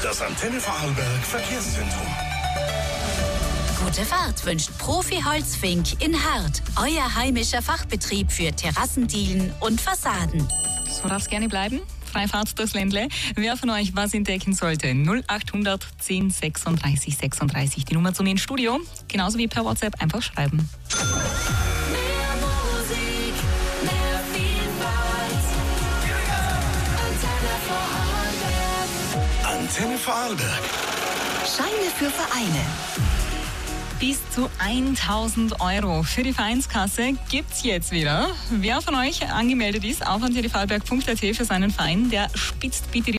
Das Antenne Vorarlberg Verkehrszentrum. Gute Fahrt wünscht Profi Holzfink in Hart. Euer heimischer Fachbetrieb für Terrassendielen und Fassaden. So darf es gerne bleiben. Freifahrt durchs Ländle. Wer von euch was entdecken sollte? 0800 10 36 36. Die Nummer zu mir ins Studio. Genauso wie per WhatsApp einfach schreiben. Mehr Musik, mehr Vielfalt. Antenne Vorarlberg. Scheine für Vereine. Bis zu 1000 Euro für die Vereinskasse gibt's jetzt wieder. Wer von euch angemeldet ist, auf antennevvorarlberg.at für seinen Verein, der spitzt bitte die